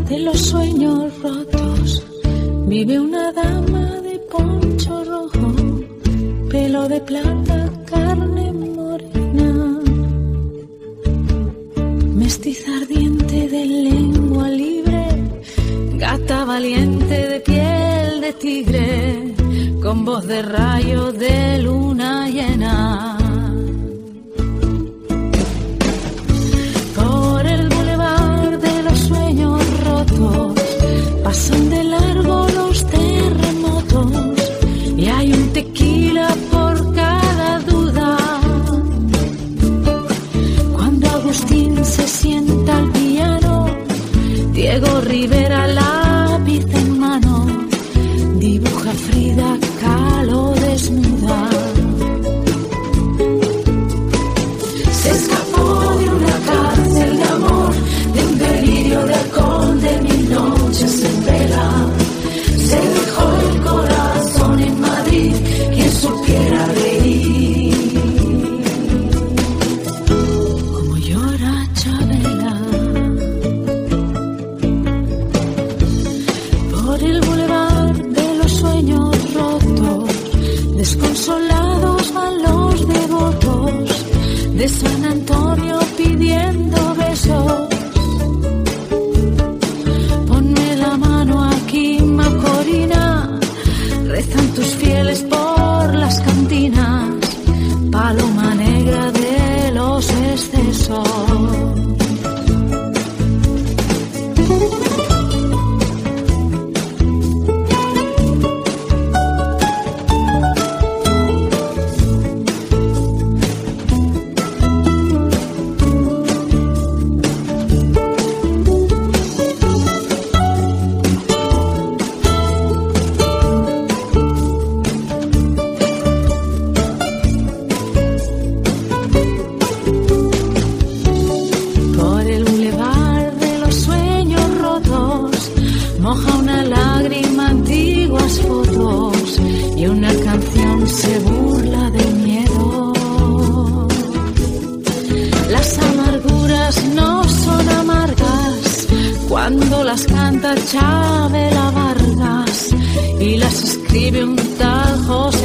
de los sueños rotos vive una dama de poncho rojo, pelo de plata, carne morena, mestiza ardiente de lengua libre, gata valiente de piel de tigre, con voz de rayo de luna llena. Por el bulevar de los sueños rotos pasan de largo los terremotos y hay un tequila por cada duda. Cuando Agustín se sienta al piano, Diego Rivera lápiz en mano dibuja Frida Kahlo desnuda. Se escapó de una cárcel de amor, de un delirio de alcohol, de 1000 noches en vela. Se dejó el corazón en Madrid, quien supiera reír como llora Chabela. Por el bulevar de los sueños rotos, desconsolados van los devotos de San Antonio pidiendo besos. Ponme la mano aquí, Macorina, rezan tus fieles por las cantinas, paloma negra de los excesos. Moja una lágrima antiguas fotos y una canción se burla del miedo. Las amarguras no son amargas cuando las canta Chabela Vargas y las escribe un tal José